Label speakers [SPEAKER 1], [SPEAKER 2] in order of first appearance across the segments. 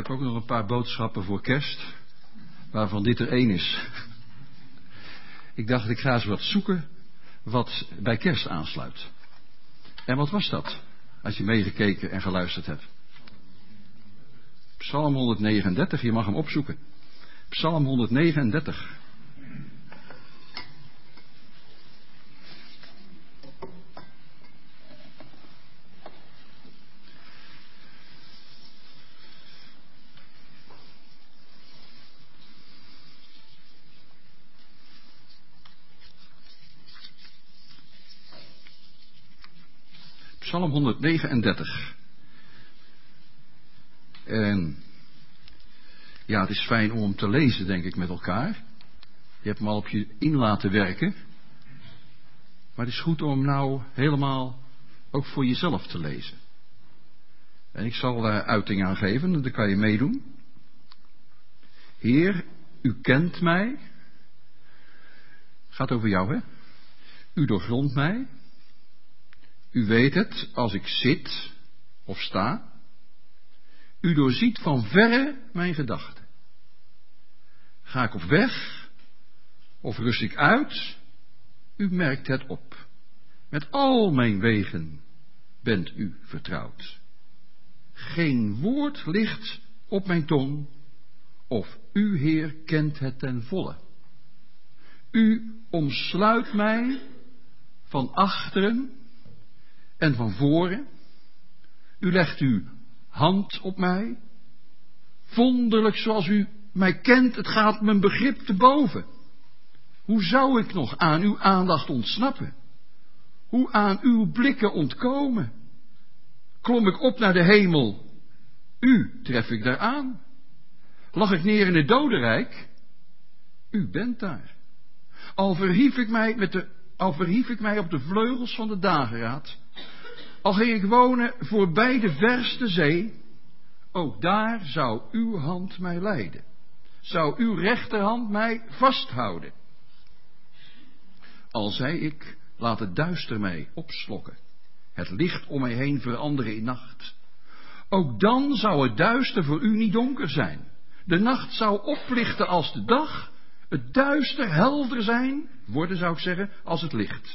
[SPEAKER 1] heb ook nog een paar boodschappen voor kerst, waarvan dit er één is. Ik dacht, ik ga eens wat zoeken wat bij kerst aansluit. En wat was dat, als je meegekeken en geluisterd hebt? Psalm 139, je mag hem opzoeken. Psalm 139. Psalm 139. En ja, het is fijn om hem te lezen, denk ik, met elkaar. Je hebt hem al op je in laten werken. Maar het is goed om hem nou helemaal ook voor jezelf te lezen. En ik zal daar uiting aan geven, en dan kan je meedoen. Heer, u kent mij. Gaat over jou, hè? U doorgrondt mij. U weet het als ik zit of sta. U doorziet van verre mijn gedachten. Ga ik op weg of rust ik uit? U merkt het op. Met al mijn wegen bent u vertrouwd. Geen woord ligt op mijn tong, of u, Heer, kent het ten volle. U omsluit mij van achteren en van voren. U legt uw hand op mij. Wonderlijk zoals u mij kent, het gaat mijn begrip te boven. Hoe zou ik nog aan uw aandacht ontsnappen? Hoe aan uw blikken ontkomen? Klom ik op naar de hemel, u tref ik daar aan. Lag ik neer in het dodenrijk, u bent daar. Al verhief ik mij op de vleugels van de dageraad, al ging ik wonen voorbij de verste zee, ook daar zou uw hand mij leiden. Zou uw rechterhand mij vasthouden. Al zei ik, laat het duister mij opslokken, het licht om mij heen veranderen in nacht. Ook dan zou het duister voor u niet donker zijn. De nacht zou oplichten als de dag, het duister helder zijn, worden zou ik zeggen, als het licht.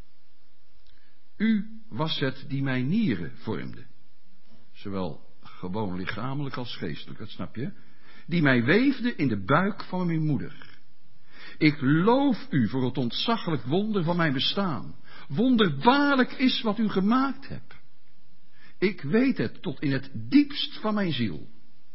[SPEAKER 1] U was het die mijn nieren vormde, zowel gewoon lichamelijk als geestelijk, dat snap je, die mij weefde in de buik van mijn moeder. Ik loof u voor het ontzaglijk wonder van mijn bestaan. Wonderbaarlijk is wat u gemaakt hebt. Ik weet het tot in het diepst van mijn ziel.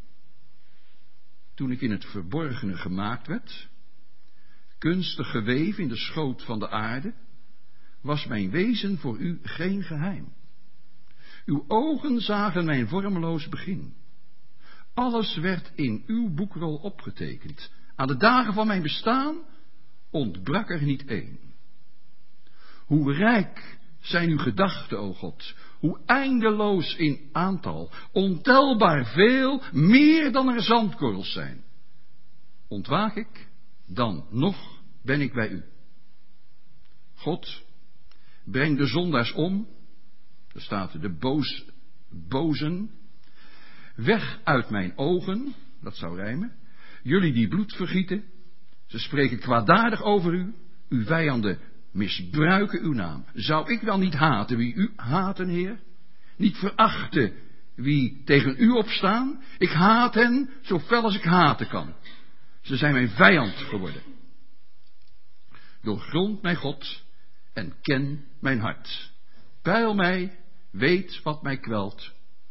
[SPEAKER 1] Toen ik in het verborgene gemaakt werd, kunstig geweven in de schoot van de aarde, was mijn wezen voor u geen geheim. Uw ogen zagen mijn vormeloos begin. Alles werd in uw boekrol opgetekend. Aan de dagen van mijn bestaan ontbrak er niet één. Hoe rijk zijn uw gedachten, o God, hoe eindeloos in aantal, ontelbaar veel, meer dan er zandkorrels zijn. Ontwaak ik, dan nog ben ik bij u. God, breng de zondaars om, er staat de bozen, weg uit mijn ogen, dat zou rijmen, jullie die bloed vergieten, ze spreken kwaadaardig over u, uw vijanden misbruiken uw naam. Zou ik dan niet haten wie u haten, Heer? Niet verachten wie tegen u opstaan? Ik haat hen zo fel als ik haten kan. Ze zijn mijn vijand geworden. Doorgrond mijn God en ken mijn hart. Peil mij, weet wat mij kwelt.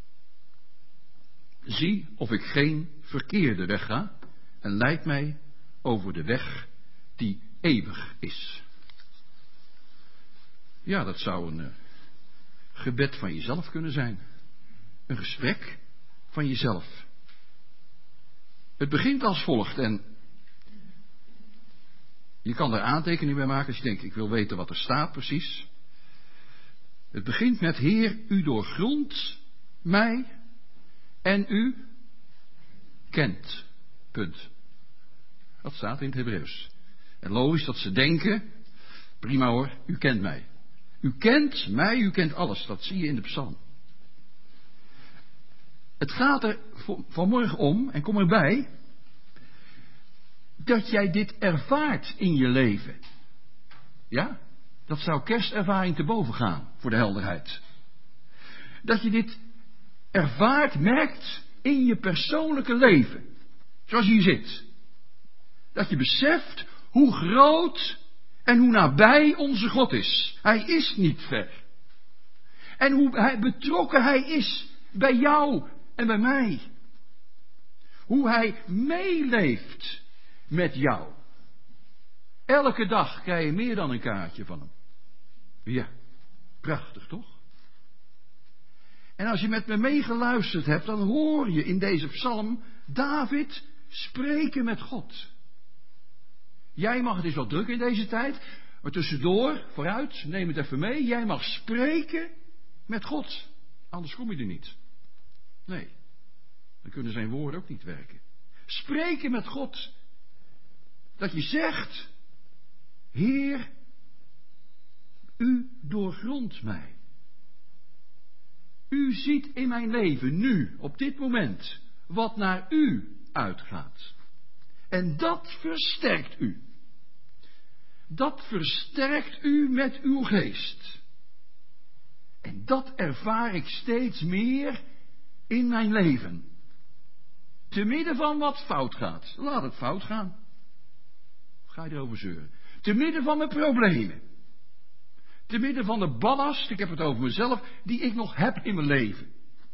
[SPEAKER 1] Zie of ik geen verkeerde weg ga en leid mij over de weg die eeuwig is. Ja, dat zou een gebed van jezelf kunnen zijn. Een gesprek van jezelf. Het begint als volgt en je kan er aantekeningen bij maken als je denkt, ik wil weten wat er staat precies. Het begint met, Heer, u doorgrondt mij en u kent. Punt. Dat staat in het Hebreeuws. En logisch dat ze denken, prima hoor, u kent mij. U kent mij, u kent alles. Dat zie je in de psalm. Het gaat er vanmorgen om, en kom erbij, dat jij dit ervaart in je leven. Ja? Dat zou kerstervaring te boven gaan, voor de helderheid. Dat je dit ervaart, merkt in je persoonlijke leven. Zoals je hier zit. Dat je beseft hoe groot en hoe nabij onze God is. Hij is niet ver. En hoe betrokken hij is bij jou en bij mij. Hoe hij meeleeft met jou. Elke dag krijg je meer dan een kaartje van hem. Ja, prachtig toch? En als je met me meegeluisterd hebt, dan hoor je in deze psalm David spreken met God. Jij mag, het is wel druk in deze tijd, maar tussendoor, vooruit, neem het even mee. Jij mag spreken met God. Anders kom je er niet. Nee, dan kunnen zijn woorden ook niet werken. Spreken met God. Dat je zegt, Heer, u doorgrondt mij. U ziet in mijn leven nu, op dit moment, wat naar u uitgaat. En dat versterkt u. Dat versterkt u met uw geest. En dat ervaar ik steeds meer in mijn leven. Te midden van wat fout gaat. Laat het fout gaan. Ga je erover zeuren. Te midden van mijn problemen. Te midden van de ballast, ik heb het over mezelf, die ik nog heb in mijn leven.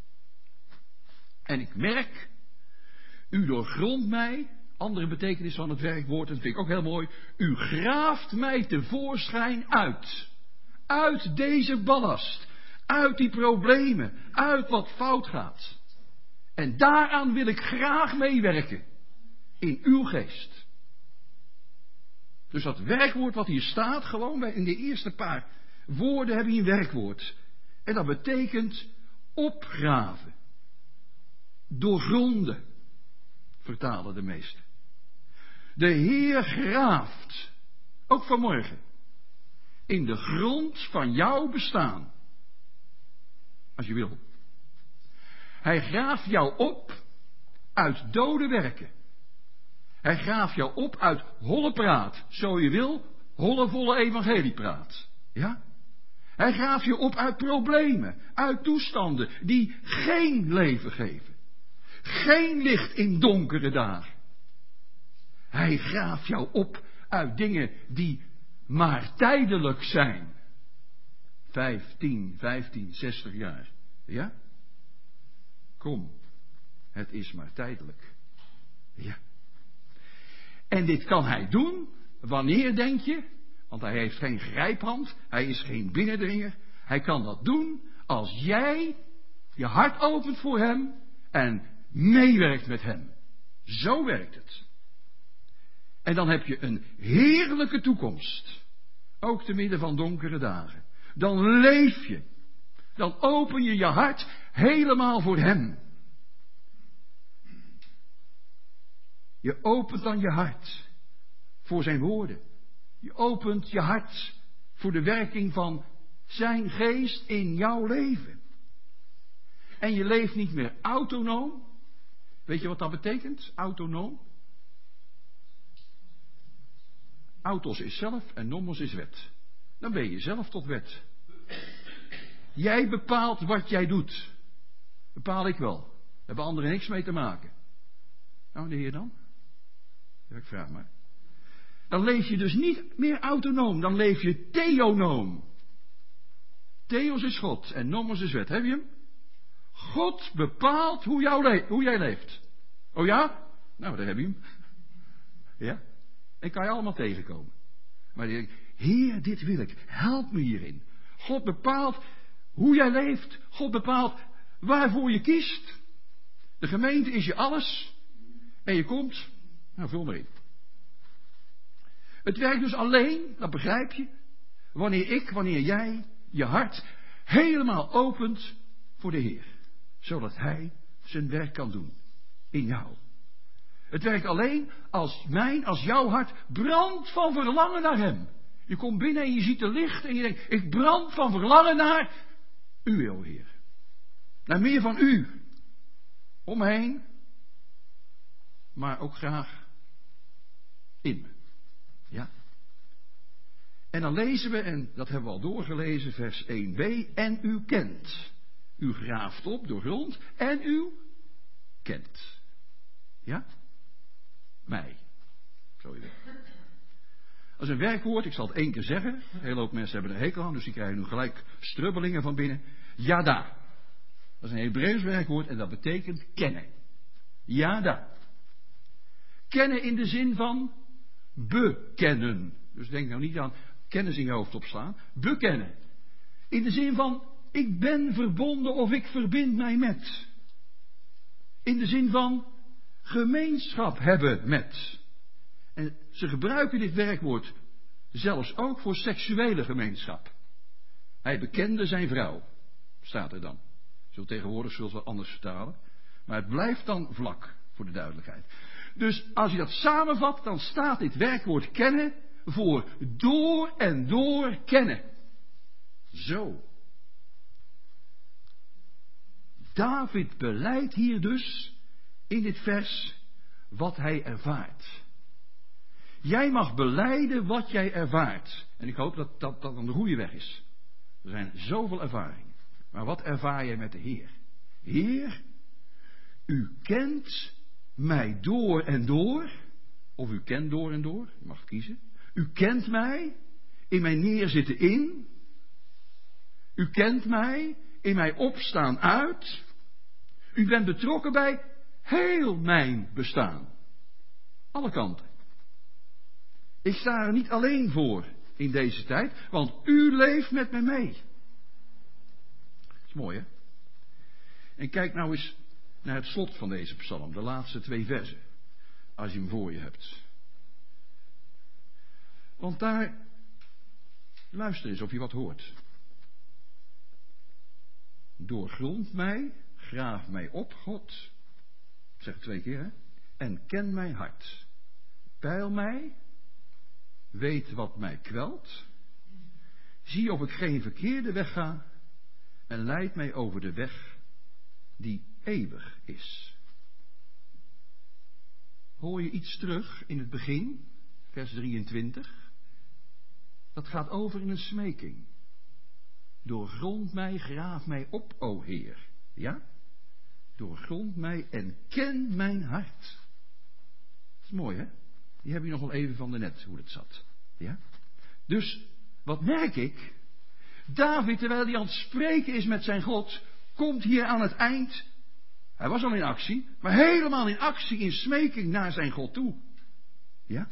[SPEAKER 1] En ik merk, u doorgrondt mij, andere betekenis van het werkwoord, dat vind ik ook heel mooi, u graaft mij tevoorschijn uit. Uit deze ballast, uit die problemen, uit wat fout gaat. En daaraan wil ik graag meewerken, in uw geest. Dus dat werkwoord wat hier staat, gewoon in de eerste paar woorden heb je een werkwoord. En dat betekent opgraven. Doorgronden, vertalen de meesten. De Heer graaft, ook vanmorgen, in de grond van jouw bestaan. Als je wil. Hij graaft jou op uit dode werken. Hij graaft jou op uit holle praat, zo je wil, volle evangeliepraat. Ja? Hij graaft je op uit problemen, uit toestanden die geen leven geven. Geen licht in donkere dagen. Hij graaft jou op uit dingen die maar tijdelijk zijn. 15, 60 jaar. Ja? Kom, het is maar tijdelijk. Ja. En dit kan hij doen, wanneer denk je? Want hij heeft geen grijphand, hij is geen binnendringer. Hij kan dat doen als jij je hart opent voor hem en meewerkt met hem. Zo werkt het. En dan heb je een heerlijke toekomst. Ook te midden van donkere dagen. Dan leef je. Dan open je je hart helemaal voor hem. Je opent dan je hart voor zijn woorden. Je opent je hart voor de werking van zijn geest in jouw leven. En je leeft niet meer autonoom. Weet je wat dat betekent? Autonoom. Autos is zelf en nomos is wet. Dan ben je zelf tot wet. Jij bepaalt wat jij doet. Bepaal ik wel. Daar hebben anderen niks mee te maken. Nou, de Heer dan? Ja, ik vraag maar. Dan leef je dus niet meer autonoom. Dan leef je theonoom. Theos is God en nomos is wet. Heb je hem? God bepaalt hoe jij leeft. Oh ja? Nou, daar heb je hem. Ja? En kan je allemaal tegenkomen. Maar dan denk ik, Heer, dit wil ik. Help me hierin. God bepaalt hoe jij leeft. God bepaalt waarvoor je kiest. De gemeente is je alles. En je komt, nou, vul maar in. Het werkt dus alleen, dat begrijp je, wanneer jij je hart helemaal opent voor de Heer. Zodat Hij zijn werk kan doen. In jou. Het werkt alleen als jouw hart brandt van verlangen naar Hem. Je komt binnen en je ziet de licht en je denkt, ik brand van verlangen naar U, o Heer. Naar meer van U. om me heen, maar ook graag in me. Ja. En dan lezen we, en dat hebben we al doorgelezen, vers 1b. En u kent. U graaft op, doorgrondt, en u kent. Ja? Mij. Zo je weet. Dat is een werkwoord, ik zal het 1 keer zeggen. Een hele hoop mensen hebben er hekel aan, dus die krijgen nu gelijk strubbelingen van binnen. Yada. Dat is een Hebreeuws werkwoord en dat betekent kennen. Yada. Kennen in de zin van bekennen. Dus denk nou niet aan kennis in je hoofd opslaan. Bekennen. In de zin van ik ben verbonden of ik verbind mij met. In de zin van gemeenschap hebben met. En ze gebruiken dit werkwoord zelfs ook voor seksuele gemeenschap. Hij bekende zijn vrouw, staat er dan. Zo tegenwoordig zullen we anders vertalen. Maar het blijft dan vlak, voor de duidelijkheid. Dus als je dat samenvat, dan staat dit werkwoord kennen voor door en door kennen. Zo. David belijdt hier dus in dit vers wat hij ervaart. Jij mag belijden wat jij ervaart. En ik hoop dat dat dan de goede weg is. Er zijn zoveel ervaringen. Maar wat ervaar jij met de Heer? Heer, u kent mij door en door. Of u kent door en door. Je mag kiezen. U kent mij in mijn neerzitten in. U kent mij in mijn opstaan uit. U bent betrokken bij heel mijn bestaan. Alle kanten. Ik sta er niet alleen voor in deze tijd, want u leeft met me mee. Dat is mooi, hè? En kijk nou eens naar het slot van deze psalm, de laatste 2 versen, als je hem voor je hebt. Want daar, luister eens of je wat hoort. Doorgrond mij, graaf mij op, God. Ik zeg het 2 keer, hè? En ken mijn hart. Peil mij. Weet wat mij kwelt. Zie of ik geen verkeerde weg ga. En leid mij over de weg die eeuwig is. Hoor je iets terug in het begin, vers 23? Dat gaat over in een smeking. Doorgrond mij, graaf mij op, o Heer. Ja? Doorgrond mij en ken mijn hart. Dat is mooi, hè? Die heb je nog wel even van de net, hoe dat zat. Ja? Dus, wat merk ik? David, terwijl hij aan het spreken is met zijn God, komt hier aan het eind. Hij was al in actie, maar helemaal in actie, in smeking naar zijn God toe. Ja?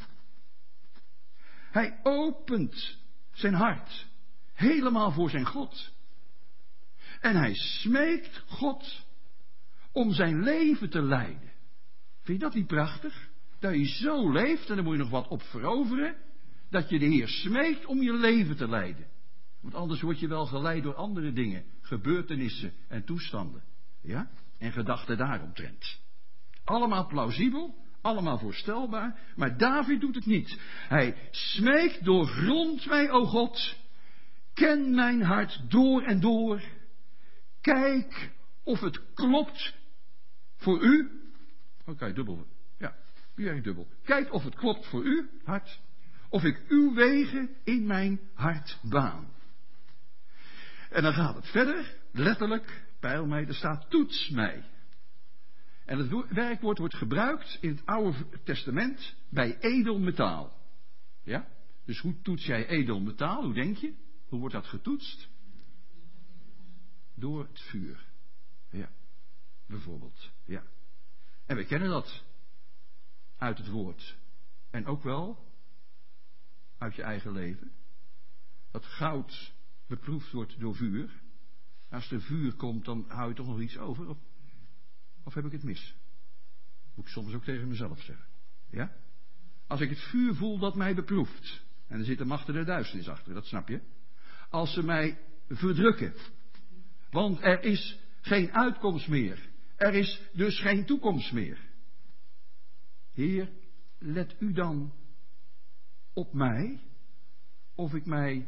[SPEAKER 1] Hij opent zijn hart. Helemaal voor zijn God. En hij smeekt God om zijn leven te leiden. Vind je dat niet prachtig? Dat je zo leeft, en daar moet je nog wat op veroveren, dat je de Heer smeekt om je leven te leiden. Want anders word je wel geleid door andere dingen, gebeurtenissen en toestanden. Ja? En gedachten daaromtrent. Allemaal plausibel, allemaal voorstelbaar, maar David doet het niet. Hij smeekt, doorgrond mij, o God, ken mijn hart door en door. Kijk of het klopt voor u. Oké, dubbel. Ja, u eigenlijk dubbel. Kijk of het klopt voor u, hart. Of ik uw wegen in mijn hart baan. En dan gaat het verder, letterlijk, peil mij, er staat toets mij. En het werkwoord wordt gebruikt in het Oude Testament bij edel metaal. Ja? Dus hoe toets jij edel metaal? Hoe denk je? Hoe wordt dat getoetst? Door het vuur. Ja, bijvoorbeeld. Ja. En we kennen dat uit het woord. En ook wel uit je eigen leven. Dat goud beproefd wordt door vuur. Als er vuur komt, dan hou je toch nog iets over? Of heb ik het mis? Moet ik soms ook tegen mezelf zeggen. Ja? Als ik het vuur voel dat mij beproeft. En er zit een macht der duisternis achter, dat snap je. Als ze mij verdrukken. Want er is geen uitkomst meer. Er is dus geen toekomst meer. Heer, let u dan op mij. Of ik mij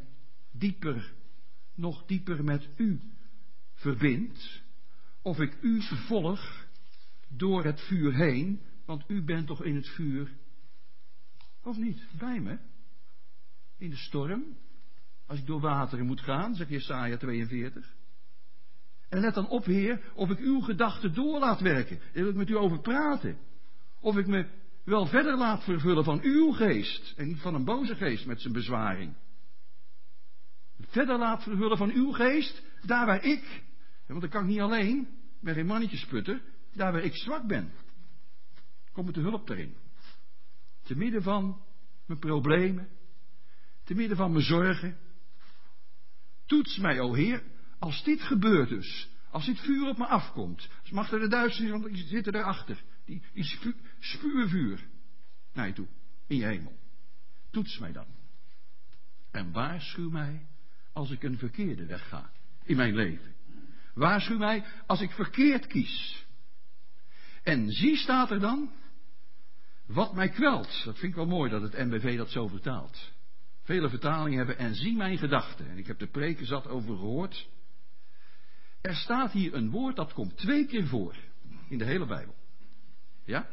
[SPEAKER 1] nog dieper met u verbind. Of ik u volg door het vuur heen, want u bent toch in het vuur, of niet, bij me? In de storm, als ik door wateren moet gaan, zegt Jesaja 42. En let dan op, Heer, of ik uw gedachten door laat werken. Daar wil ik met u over praten. Of ik me wel verder laat vervullen van uw geest. En niet van een boze geest met zijn bezwaring. Verder laat vervullen van uw geest, daar waar ik, want dat kan ik niet alleen, ik ben geen mannetjesputter, daar waar ik zwak ben. Kom met de hulp daarin. Te midden van mijn problemen, te midden van mijn zorgen. Toets mij, o Heer, als dit gebeurt dus. Als dit vuur op me afkomt. Als mag er de Duitsers, want die zitten daarachter. Die spuwen vuur naar je toe. In je hemel. Toets mij dan. En waarschuw mij als ik een verkeerde weg ga. In mijn leven. Waarschuw mij als ik verkeerd kies. En zie, staat er dan, wat mij kwelt. Dat vind ik wel mooi dat het NBV dat zo vertaalt. Vele vertalingen hebben en zie mijn gedachten. En ik heb de preken zat over gehoord. Er staat hier een woord dat komt 2 keer voor. In de hele Bijbel. Ja?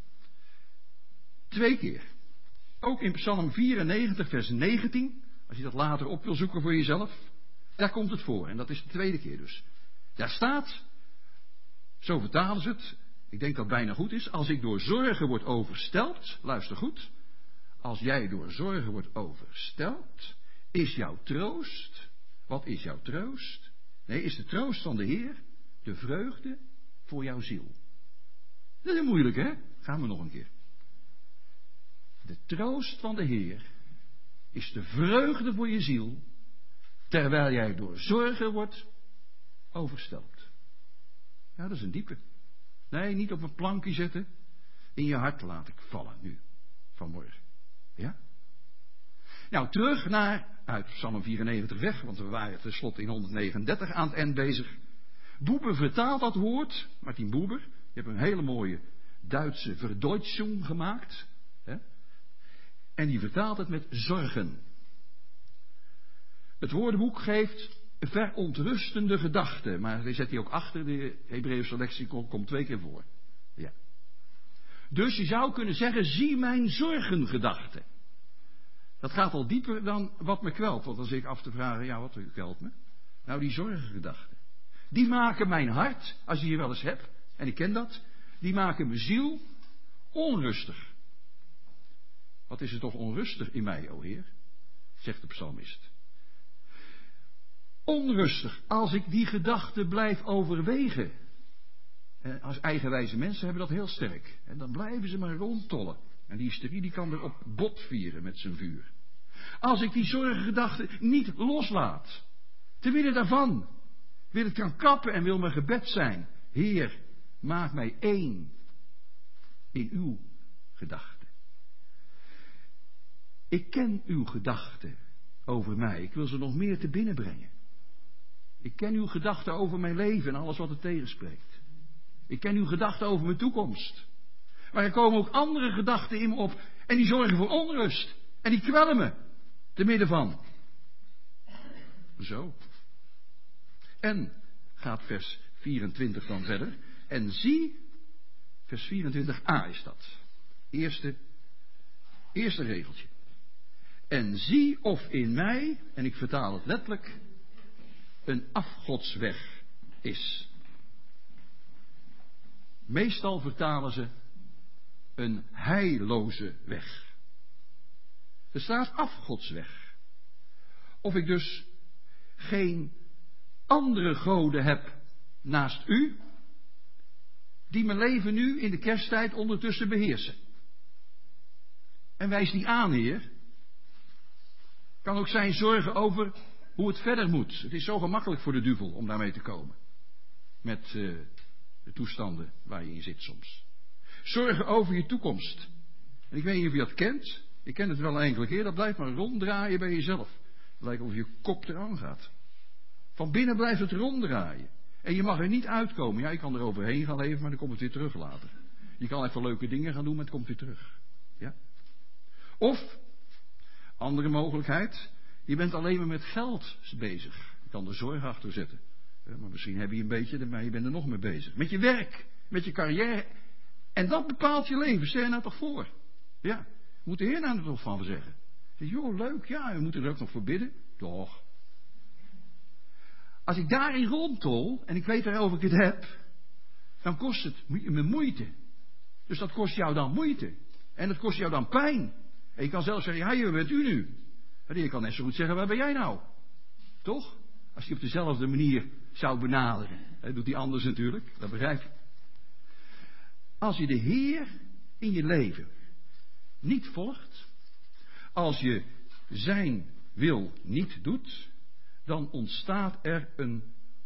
[SPEAKER 1] 2 keer. Ook in Psalm 94 vers 19. Als je dat later op wil zoeken voor jezelf. Daar komt het voor. En dat is de 2e keer dus. Daar staat, zo vertalen ze het. Ik denk dat het bijna goed is. Als ik door zorgen word overstelpt. Luister goed. Als jij door zorgen wordt overstelpt, is jouw troost, wat is jouw troost? Nee, is de troost van de Heer de vreugde voor jouw ziel. Dat is moeilijk, hè? Gaan we nog een keer. De troost van de Heer is de vreugde voor je ziel, terwijl jij door zorgen wordt overstelpt. Ja, dat is een diepe. Nee, niet op een plankje zetten, in je hart laat ik vallen nu, vanmorgen. Ja? Nou, terug uit Psalm 94 weg, want we waren tenslotte in 139 aan het eind bezig. Boeber vertaalt dat woord, Martin Boeber, je hebt een hele mooie Duitse verdeutschung gemaakt. Hè? En die vertaalt het met zorgen. Het woordenboek geeft verontrustende gedachten, maar die zet hij ook achter, de Hebreeuwse lexicon komt 2 keer voor. Ja. Dus je zou kunnen zeggen, zie mijn zorgengedachten. Dat gaat al dieper dan wat me kwelt. Want dan zit ik af te vragen, ja, wat kwelt me? Nou, die zorgengedachten. Die maken mijn hart, als je hier wel eens hebt, en ik ken dat, die maken mijn ziel onrustig. Wat is er toch onrustig in mij, o Heer? Zegt de psalmist. Onrustig, als ik die gedachten blijf overwegen. Als eigenwijze mensen hebben dat heel sterk. En dan blijven ze maar rondtollen. En die hysterie die kan er op bot vieren met zijn vuur. Als ik die zorgengedachten niet loslaat. Te midden daarvan wil ik gaan kappen en wil mijn gebed zijn. Heer, maak mij één in uw gedachten. Ik ken uw gedachten over mij. Ik wil ze nog meer te binnen brengen. Ik ken uw gedachten over mijn leven en alles wat het tegenspreekt. Ik ken uw gedachten over mijn toekomst. Maar er komen ook andere gedachten in me op. En die zorgen voor onrust. En die kwellen me. Te midden van. Zo. En gaat vers 24 dan verder. En zie, vers 24a is dat. Eerste regeltje. En zie of in mij, en ik vertaal het letterlijk, een afgodsweg is. Meestal vertalen ze een heilloze weg. Er staat afgodsweg. Of ik dus geen andere goden heb naast u, die mijn leven nu in de kersttijd ondertussen beheersen. En wijs die aan, Heer. Kan ook zijn zorgen over hoe het verder moet. Het is zo gemakkelijk voor de duivel om daarmee te komen. Met de toestanden waar je in zit soms. Zorgen over je toekomst. En ik weet niet of je dat kent. Ik ken het wel een enkele keer. Dat blijft maar ronddraaien bij jezelf. Het lijkt of je kop eraan gaat. Van binnen blijft het ronddraaien. En je mag er niet uitkomen. Ja, je kan er overheen gaan leven, maar dan komt het weer terug later. Je kan even leuke dingen gaan doen, maar het komt weer terug. Ja? Of, andere mogelijkheid, je bent alleen maar met geld bezig. Je kan er zorg achter zetten. Maar misschien heb je een beetje, maar je bent er nog mee bezig. Met je werk. met je carrière. En dat bepaalt je leven. Stel je nou toch voor. Ja, moet de Heer nou er toch van zeggen. Zeg, joh, leuk, ja, we moeten er ook nog voor bidden. Toch. Als ik daarin rondtol, en ik weet waarover ik het heb, dan kost het me moeite. Dus dat kost jou dan moeite. En dat kost jou dan pijn. En je kan zelfs zeggen, ja, waar bent u nu? En je kan net zo goed zeggen, waar ben jij nou? Toch? Als je op dezelfde manier zou benaderen. Dat doet hij anders natuurlijk, dat begrijp je. Als je de Heer in je leven niet volgt, als je zijn wil niet doet, dan ontstaat er een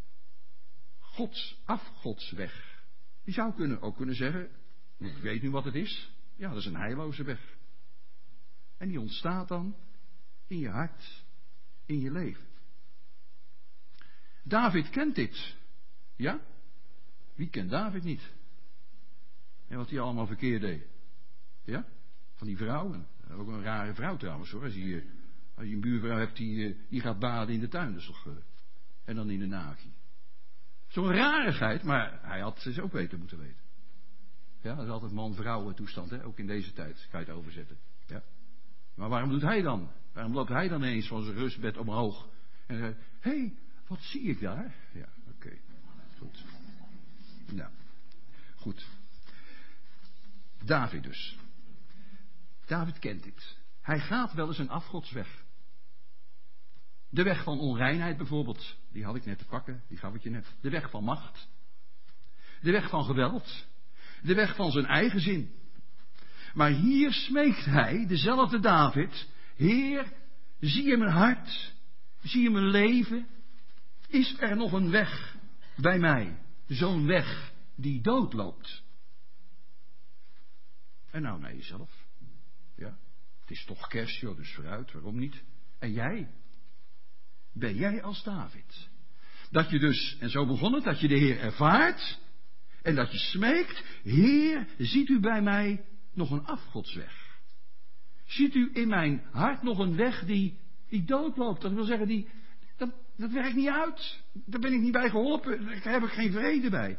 [SPEAKER 1] afgodsweg. Je zou ook kunnen zeggen, ik weet nu wat het is, ja, dat is een heilloze weg. En die ontstaat dan in je hart, in je leven. David kent dit. Ja? Wie kent David niet? En wat hij allemaal verkeerd deed. Ja? Van die vrouwen. Ook een rare vrouw trouwens hoor. Als je een buurvrouw hebt die gaat baden in de tuin. Dus toch, en dan in de naki. Zo'n rarigheid, maar hij had ze ook beter moeten weten. Ja, dat is altijd man-vrouwen toestand, hè? Ook in deze tijd. Kan je het overzetten. Ja? Maar waarom doet hij dan? Waarom loopt hij dan eens van zijn rustbed omhoog? En zegt, hé, wat zie ik daar? Ja, oké. Goed. Nou, goed. David dus. David kent dit. Hij gaat wel eens een afgodsweg. De weg van onreinheid bijvoorbeeld. Die had ik net te pakken. Die gaf ik je net. De weg van macht. De weg van geweld. De weg van zijn eigen zin. Maar hier smeekt hij, dezelfde David. Heer, zie je mijn hart? Zie je mijn leven? Is er nog een weg bij mij? Zo'n weg die doodloopt. En nou naar jezelf. Ja, het is toch kerst, joh, dus vooruit, waarom niet? En jij? Ben jij als David? Dat je dus, en zo begon het, dat je de Heer ervaart. En dat je smeekt, Heer, ziet u bij mij nog een afgodsweg? Ziet u in mijn hart nog een weg die doodloopt? Dat wil zeggen, dat werkt niet uit. Daar ben ik niet bij geholpen. Daar heb ik geen vrede bij.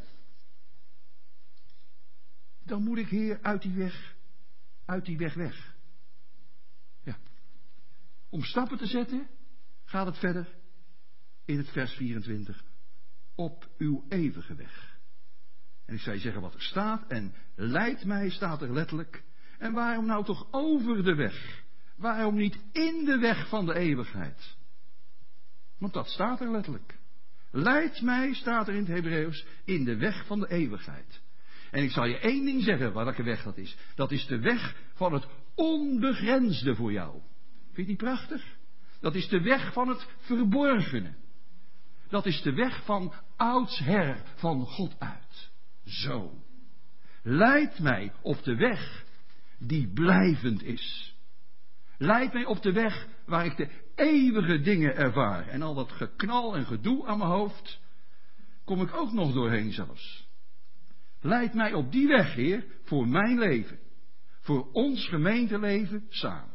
[SPEAKER 1] Dan moet ik, Heer, uit die weg weg. Ja. Om stappen te zetten, gaat het verder in het vers 24. Op uw eeuwige weg. En ik zou je zeggen wat er staat. En leid mij, staat er letterlijk. En waarom nou toch over de weg? Waarom niet in de weg van de eeuwigheid? Want dat staat er letterlijk. Leid mij, staat er in het Hebreeuws, in de weg van de eeuwigheid. En ik zal je één ding zeggen, welke weg dat is. Dat is de weg van het onbegrensde voor jou. Vind je die prachtig? Dat is de weg van het verborgene. Dat is de weg van oudsher van God uit. Zo. Leid mij op de weg die blijvend is. Leid mij op de weg waar ik de eeuwige dingen ervaar. En al dat geknal en gedoe aan mijn hoofd, kom ik ook nog doorheen zelfs. Leid mij op die weg, Heer, voor mijn leven. Voor ons gemeenteleven samen.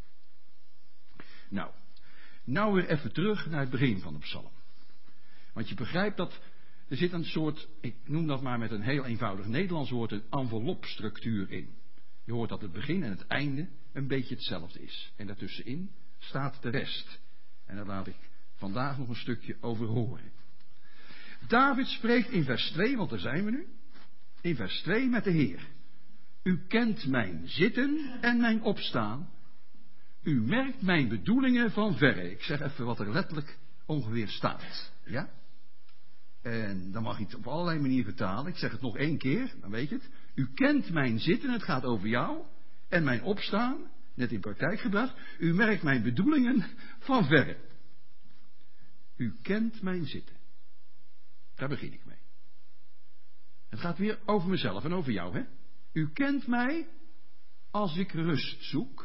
[SPEAKER 1] Nou weer even terug naar het begin van de psalm. Want je begrijpt dat er zit een soort, ik noem dat maar met een heel eenvoudig Nederlands woord, een envelopstructuur in. Je hoort dat het begin en het einde een beetje hetzelfde is. En daartussenin staat de rest. En daar laat ik vandaag nog een stukje over horen. David spreekt in vers 2, want daar zijn we nu. In vers 2 met de Heer. U kent mijn zitten en mijn opstaan. U merkt mijn bedoelingen van verre. Ik zeg even wat er letterlijk ongeveer staat. Ja? En dan mag je het op allerlei manieren vertalen. Ik zeg het nog 1 keer, dan weet je het. U kent mijn zitten, het gaat over jou. En mijn opstaan, net in praktijk gebracht. U merkt mijn bedoelingen van verre. U kent mijn zitten. Daar begin ik mee. Het gaat weer over mezelf en over jou, hè? U kent mij als ik rust zoek.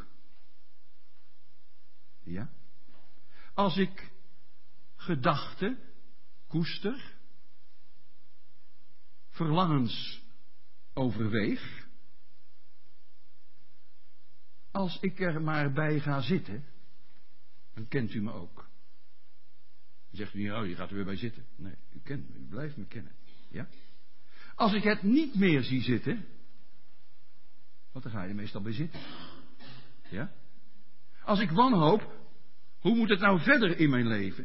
[SPEAKER 1] Ja? Als ik gedachten koester. Verlangens overweeg. Als ik er maar bij ga zitten, dan kent u me ook. Dan zegt u niet, oh, je gaat er weer bij zitten. Nee, u kent me, u blijft me kennen. Ja? Als ik het niet meer zie zitten, want dan ga je er meestal bij zitten. Ja? Als ik wanhoop, hoe moet het nou verder in mijn leven?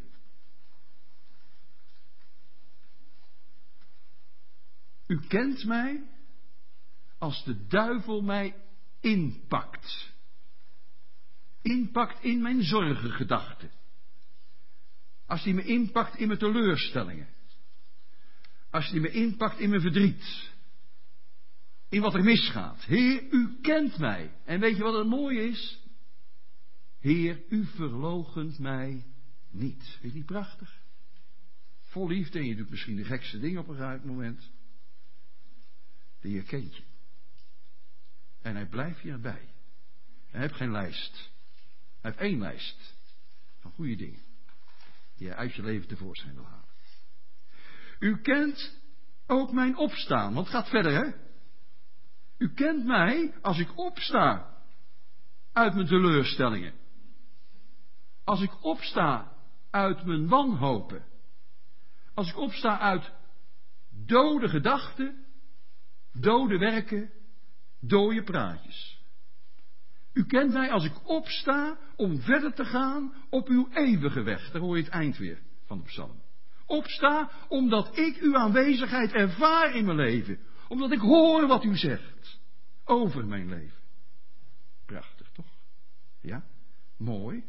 [SPEAKER 1] U kent mij als de duivel mij inpakt. Inpakt in mijn zorgengedachten. Als hij me inpakt in mijn teleurstellingen. Als hij me inpakt in mijn verdriet. In wat er misgaat. Heer, u kent mij. En weet je wat het mooie is? Heer, u verloochent mij niet. Vind je niet prachtig? Vol liefde en je doet misschien de gekste dingen op een gegeven moment. De Heer kent je. En hij blijft je erbij. Hij heeft geen lijst. Hij heeft één lijst van goede dingen die hij uit je leven tevoorschijn wil halen. U kent ook mijn opstaan, want het gaat verder, hè? U kent mij als ik opsta uit mijn teleurstellingen. Als ik opsta uit mijn wanhopen. Als ik opsta uit dode gedachten, dode werken, dode praatjes. U kent mij als ik opsta om verder te gaan op uw eeuwige weg. Daar hoor je het eind weer van de psalm. Opsta omdat ik uw aanwezigheid ervaar in mijn leven. Omdat ik hoor wat u zegt over mijn leven. Prachtig, toch? Ja, mooi.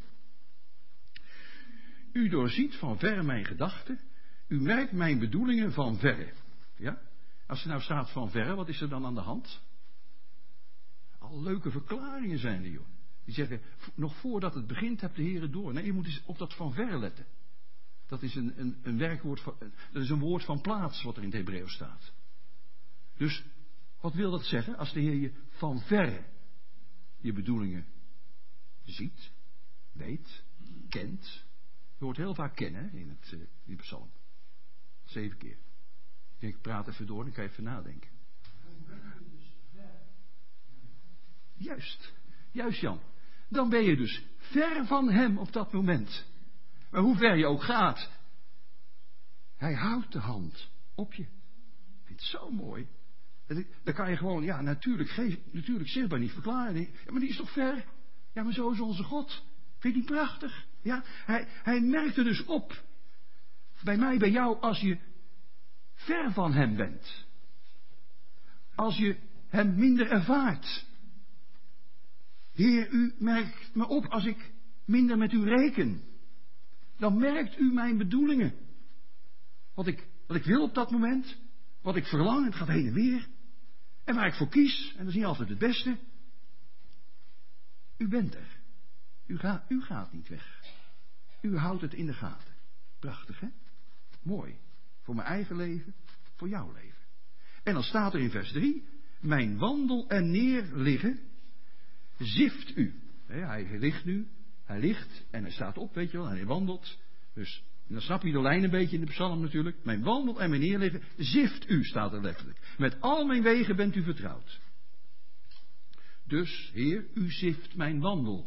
[SPEAKER 1] U doorziet van verre mijn gedachten. U merkt mijn bedoelingen van verre. Ja? Als er nou staat van verre, wat is er dan aan de hand? Al leuke verklaringen zijn er, joh. Die zeggen, nog voordat het begint, hebt de Heer het door. Nee, je moet eens op dat van verre letten. Dat is een werkwoord, dat is een woord van plaats wat er in het Hebreeuws staat. Dus, wat wil dat zeggen? Als de Heer je van verre je bedoelingen ziet, weet, kent. Je hoort heel vaak kennen in die psalm. 7 keer. Ik praat even door, dan kan je even nadenken. Juist Jan. Dan ben je dus ver van hem op dat moment. Maar hoe ver je ook gaat, hij houdt de hand op je. Ik vind het zo mooi. Dan kan je gewoon, ja, natuurlijk zichtbaar niet verklaren. Ja, maar die is toch ver? Ja, maar zo is onze God. Vind je die prachtig? Ja, hij merkt er dus op. Bij mij, bij jou, als je ver van hem bent. Als je hem minder ervaart. Heer, u merkt me op als ik minder met u reken. Dan merkt u mijn bedoelingen. Wat ik wil op dat moment. Wat ik verlang, het gaat heen en weer. En waar ik voor kies, en dat is niet altijd het beste. U bent er. U gaat niet weg. U houdt het in de gaten. Prachtig, hè? Mooi. Voor mijn eigen leven, voor jouw leven. En dan staat er in vers 3. Mijn wandel en neerliggen zift u. Hij ligt nu. Hij ligt en hij staat op, weet je wel. En hij wandelt. Dus dan snap je de lijn een beetje in de psalm natuurlijk. Mijn wandel en mijn neerliggen zift u, staat er letterlijk. Met al mijn wegen bent u vertrouwd. Dus, Heer, u zift mijn wandel.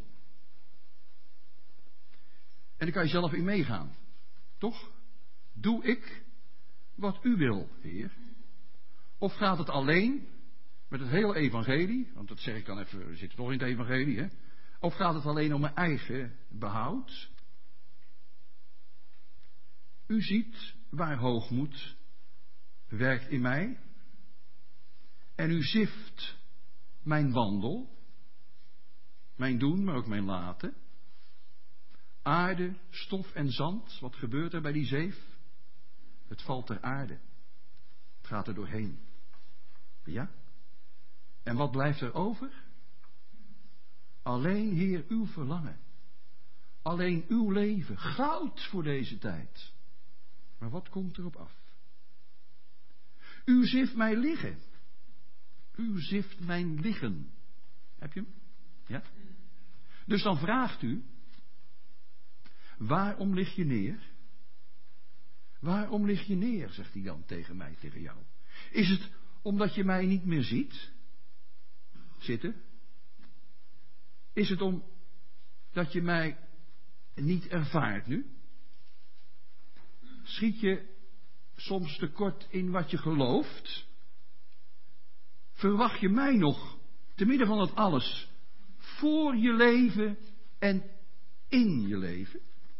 [SPEAKER 1] En daar kan je zelf in meegaan. Toch? Doe ik wat u wil, Heer? Of gaat het alleen met het hele evangelie? Want dat zeg ik dan even, we zitten toch in het evangelie, hè? Of gaat het alleen om mijn eigen behoud? U ziet waar hoogmoed werkt in mij. En u zift mijn wandel. Mijn doen, maar ook mijn laten. Aarde, stof en zand. Wat gebeurt er bij die zeef? Het valt ter aarde. Het gaat er doorheen. Ja? En wat blijft er over? Alleen, Heer, uw verlangen. Alleen uw leven. Goud voor deze tijd. Maar wat komt erop af? U zift mij liggen. U zift mijn liggen. Heb je hem? Ja? Dus dan vraagt u, waarom lig je neer? Waarom lig je neer, zegt hij dan tegen mij, tegen jou. Is het omdat je mij niet meer ziet? Zitten? Is het omdat je mij niet ervaart nu? Schiet je soms tekort in wat je gelooft? Verwacht je mij nog, te midden van dat alles, voor je leven en in je leven?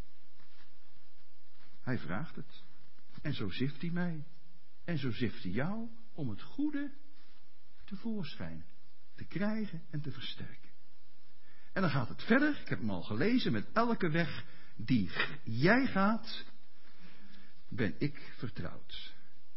[SPEAKER 1] Hij vraagt het. En zo zift hij mij. En zo zift hij jou om het goede tevoorschijn te krijgen en te versterken. En dan gaat het verder, ik heb hem al gelezen, met elke weg die jij gaat, ben ik vertrouwd.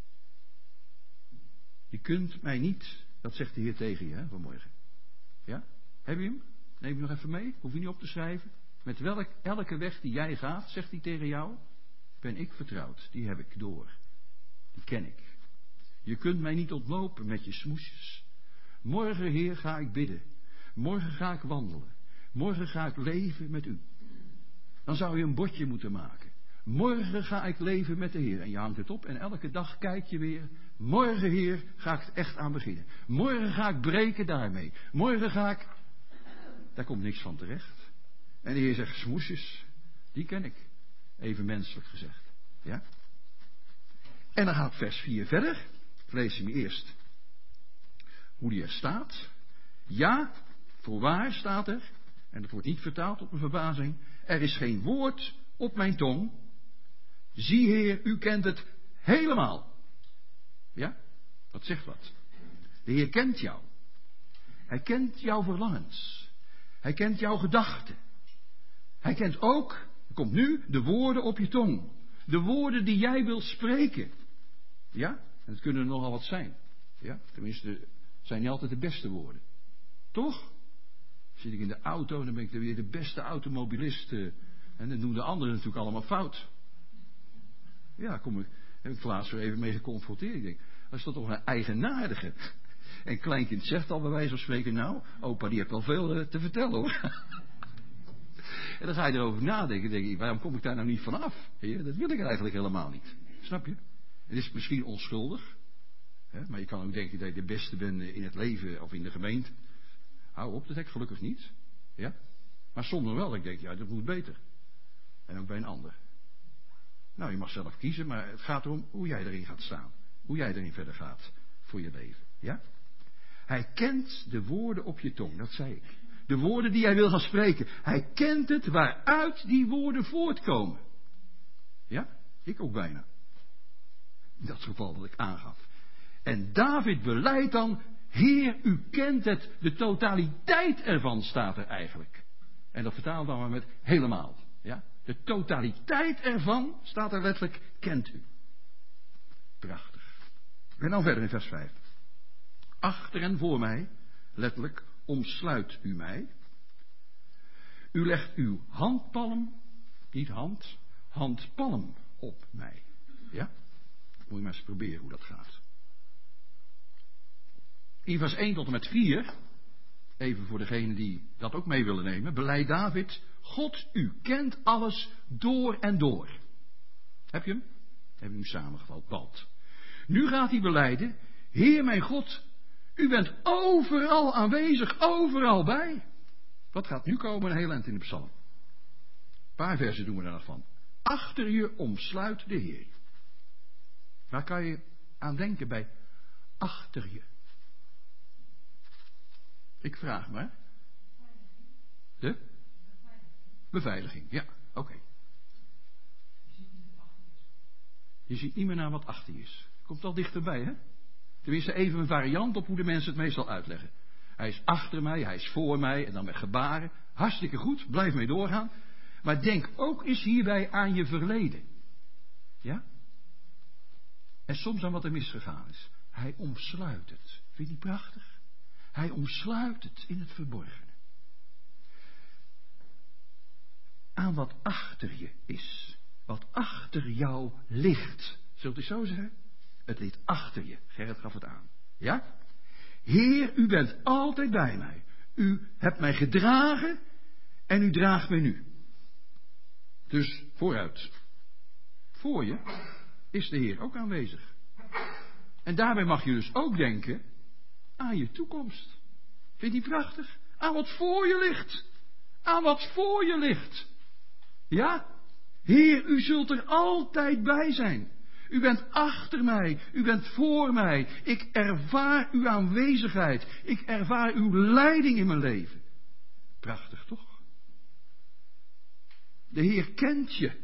[SPEAKER 1] Je kunt mij niet, dat zegt de Heer tegen je vanmorgen. Ja? Heb je hem? Neem je nog even mee, hoef je niet op te schrijven. Met elke weg die jij gaat, zegt hij tegen jou, ben ik vertrouwd. Die heb ik door. Die ken ik. Je kunt mij niet ontlopen met je smoesjes. Morgen, Heer, ga ik bidden. Morgen ga ik wandelen. Morgen ga ik leven met u. Dan zou je een bordje moeten maken. Morgen ga ik leven met de Heer. En je hangt het op en elke dag kijk je weer. Morgen, Heer, ga ik het echt aan beginnen. Morgen ga ik breken daarmee. Morgen ga ik... Daar komt niks van terecht. En de Heer zegt, smoesjes, die ken ik. Even menselijk gezegd. Ja? En dan gaat vers 4 verder. Ik lees hem eerst hoe die er staat. Ja, voorwaar staat er. En dat wordt niet vertaald op mijn verbazing. Er is geen woord op mijn tong. Zie, Heer, u kent het helemaal. Ja, dat zegt wat. De Heer kent jou. Hij kent jouw verlangens. Hij kent jouw gedachten. Hij kent ook, er komt nu, de woorden op je tong. De woorden die jij wilt spreken. Ja, en het kunnen er nogal wat zijn. Ja, tenminste, zijn niet altijd de beste woorden. Toch? Zit ik in de auto, dan ben ik weer de beste automobilist. En dan doen de anderen natuurlijk allemaal fout. Ja, heb ik laatst weer even mee geconfronteerd. Ik denk, dat is toch een eigenaardige. En kleinkind zegt al bij wijze van spreken, nou, opa die heeft wel veel te vertellen hoor. En dan ga je erover nadenken, denk ik, waarom kom ik daar nou niet vanaf? Heer, dat wil ik eigenlijk helemaal niet. Snap je? Het is misschien onschuldig. Hè, maar je kan ook denken dat je de beste bent in het leven of in de gemeente. Hou op, dat heb ik gelukkig niet. Ja? Maar soms nog wel, ik denk, ja, dat moet beter. En ook bij een ander. Nou, je mag zelf kiezen, maar het gaat erom hoe jij erin gaat staan. Hoe jij erin verder gaat voor je leven. Ja? Hij kent de woorden op je tong, dat zei ik. De woorden die jij wil gaan spreken. Hij kent het waaruit die woorden voortkomen. Ja? Ik ook bijna. In dat geval dat ik aangaf. En David beleidt dan, Heer, u kent het, de totaliteit ervan staat er eigenlijk. En dat vertaalt dan maar met helemaal. Ja? De totaliteit ervan, staat er letterlijk, kent u. Prachtig. En dan verder in vers 5. Achter en voor mij, letterlijk, omsluit u mij. U legt uw handpalm, niet hand, handpalm op mij. Ja? Moet je maar eens proberen hoe dat gaat. In vers 1 tot en met 4, even voor degenen die dat ook mee willen nemen, beleidt David, God, u kent alles door en door. Heb je hem? Heb je hem samengevat? Bald. Nu gaat hij belijden, Heer mijn God, u bent overal aanwezig, overal bij. Wat gaat nu komen? Een heel eind in de psalm. Een paar versen doen we daar nog van. Achter je omsluit de Heer. Waar kan je aan denken bij achter je? Ik vraag maar. De? Beveiliging, ja, oké. Je ziet niet meer naar wat achter je is. Komt al dichterbij, hè? Tenminste even een variant op hoe de mensen het meestal uitleggen. Hij is achter mij, hij is voor mij en dan met gebaren. Hartstikke goed, blijf mee doorgaan. Maar denk ook eens hierbij aan je verleden. Ja? En soms aan wat er misgegaan is. Hij omsluit het. Vind je die prachtig? Hij omsluit het in het verborgene. Aan wat achter je is. Wat achter jou ligt. Zult u zo zeggen? Het ligt achter je. Gerrit gaf het aan. Ja? Heer, u bent altijd bij mij. U hebt mij gedragen en u draagt mij nu. Dus vooruit. Voor je is de Heer ook aanwezig. En daarbij mag je dus ook denken aan je toekomst. Vind je die prachtig? Aan wat voor je ligt. Aan wat voor je ligt. Ja? Heer, u zult er altijd bij zijn. U bent achter mij, u bent voor mij. Ik ervaar uw aanwezigheid. Ik ervaar uw leiding in mijn leven. Prachtig toch? De Heer kent je.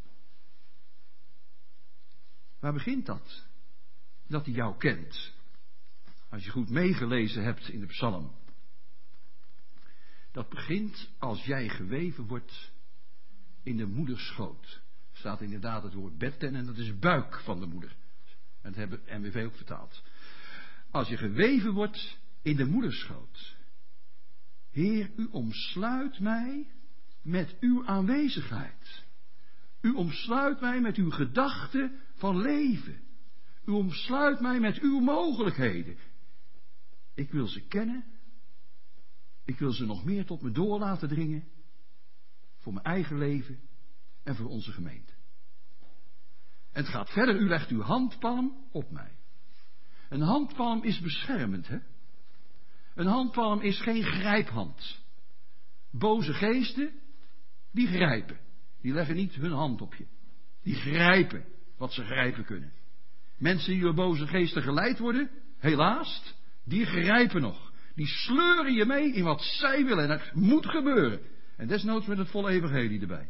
[SPEAKER 1] Waar begint dat? Dat hij jou kent. Als je goed meegelezen hebt in de psalm. Dat begint als jij geweven wordt in de moederschoot. Er staat inderdaad het woord betten en dat is buik van de moeder. En dat hebben NWV ook vertaald. Als je geweven wordt in de moederschoot. Heer, u omsluit mij met uw aanwezigheid. U omsluit mij met uw gedachten van leven. U omsluit mij met uw mogelijkheden. Ik wil ze kennen. Ik wil ze nog meer tot me door laten dringen. Voor mijn eigen leven en voor onze gemeente. En het gaat verder. U legt uw handpalm op mij. Een handpalm is beschermend, hè? Een handpalm is geen grijphand. Boze geesten, die grijpen. Die leggen niet hun hand op je. Die grijpen wat ze grijpen kunnen. Mensen die door boze geesten geleid worden, helaas, die grijpen nog. Die sleuren je mee in wat zij willen. En dat moet gebeuren. En desnoods met het volle evangelie erbij.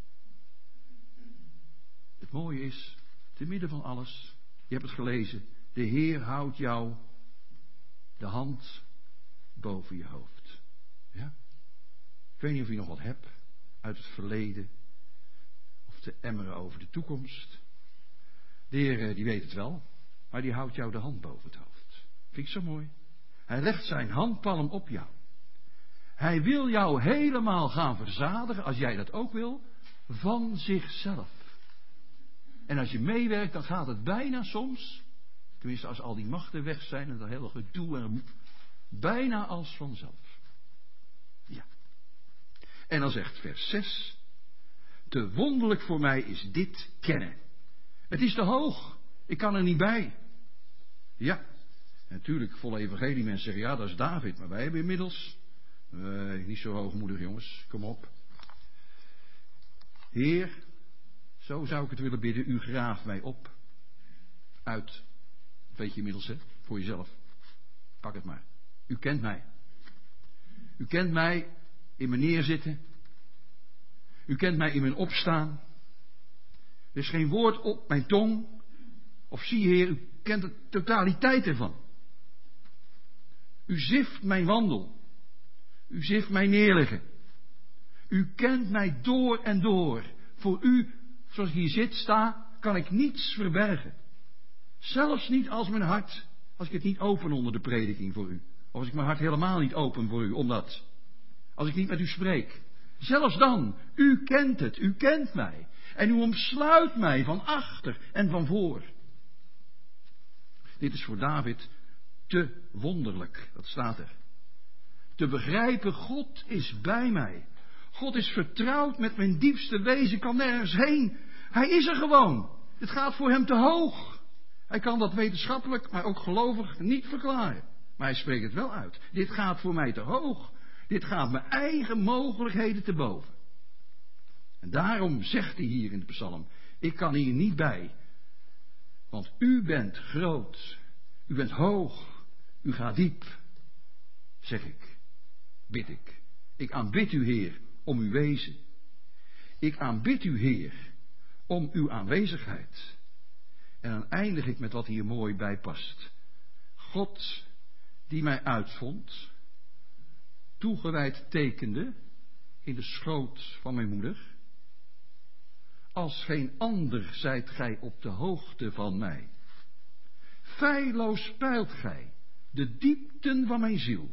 [SPEAKER 1] Het mooie is, te midden van alles, je hebt het gelezen, de Heer houdt jou de hand boven je hoofd. Ja? Ik weet niet of je nog wat hebt uit het verleden. Of te emmeren over de toekomst. De Heer, die weet het wel. Maar die houdt jou de hand boven het hoofd. Vind ik zo mooi. Hij legt zijn handpalm op jou. Hij wil jou helemaal gaan verzadigen, als jij dat ook wil, van zichzelf. En als je meewerkt, dan gaat het bijna soms, tenminste als al die machten weg zijn en dat hele gedoe en bijna als vanzelf. Ja. En dan zegt vers 6, te wonderlijk voor mij is dit kennen. Het is te hoog, ik kan er niet bij. Ja, natuurlijk, volle evangelie mensen zeggen, ja dat is David, maar wij hebben inmiddels, niet zo hoogmoedig jongens, kom op. Heer, zo zou ik het willen bidden, u graaft mij op. Uit, weet je inmiddels hè, voor jezelf. Pak het maar. U kent mij. U kent mij in mijn neerzitten. U kent mij in mijn opstaan. Er is geen woord op mijn tong. Of zie Heer, u kent de totaliteit ervan. U zift mijn wandel. U zift mijn neerliggen. U kent mij door en door. Voor u, zoals ik hier zit, sta, kan ik niets verbergen. Zelfs niet als mijn hart, als ik het niet open onder de prediking voor u. Of als ik mijn hart helemaal niet open voor u, omdat, als ik niet met u spreek. Zelfs dan, u kent het, u kent mij. En u omsluit mij van achter en van voor. Dit is voor David te wonderlijk, dat staat er. Te begrijpen, God is bij mij. God is vertrouwd met mijn diepste wezen, kan nergens heen. Hij is er gewoon. Het gaat voor hem te hoog. Hij kan dat wetenschappelijk, maar ook gelovig niet verklaren. Maar hij spreekt het wel uit. Dit gaat voor mij te hoog. Dit gaat mijn eigen mogelijkheden te boven. En daarom zegt hij hier in de psalm, ik kan hier niet bij. Want u bent groot. U bent hoog. U gaat diep. Zeg ik. Bid ik. Ik aanbid u, Heer, om uw wezen. Ik aanbid u, Heer, om uw aanwezigheid. En dan eindig ik met wat hier mooi bij past. God die mij uitvond, toegewijd tekende in de schoot van mijn moeder. Als geen ander zijt gij op de hoogte van mij. Feilloos peilt gij de diepten van mijn ziel.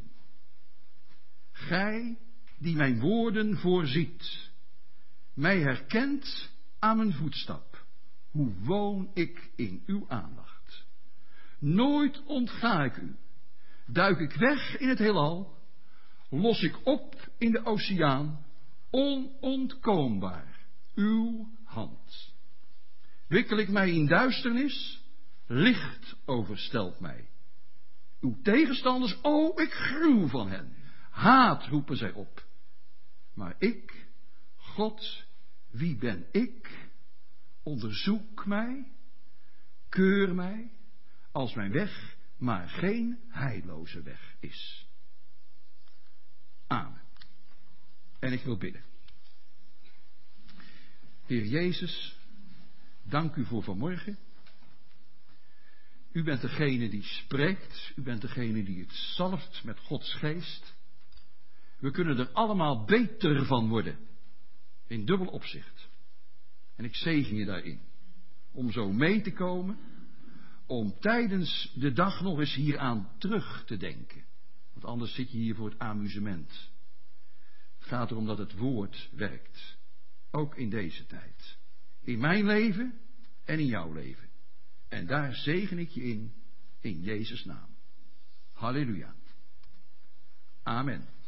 [SPEAKER 1] Gij die mijn woorden voorziet, mij herkent aan mijn voetstap. Hoe woon ik in uw aandacht? Nooit ontga ik u. Duik ik weg in het heelal, los ik op in de oceaan, onontkoombaar, uw hand. Wikkel ik mij in duisternis, licht overstelt mij. Uw tegenstanders, o, ik gruw van hen. Haat roepen zij op. Maar ik, God, wie ben ik? Onderzoek mij. Keur mij als mijn weg maar geen heilloze weg is. Amen. En ik wil bidden. Heer Jezus, dank u voor vanmorgen. U bent degene die spreekt. U bent degene die het zalft met Gods geest. We kunnen er allemaal beter van worden. In dubbel opzicht. En ik zegen je daarin. Om zo mee te komen. Om tijdens de dag nog eens hieraan terug te denken. Want anders zit je hier voor het amusement. Het gaat erom dat het woord werkt. Ook in deze tijd. In mijn leven en in jouw leven. En daar zegen ik je in Jezus' naam. Halleluja. Amen.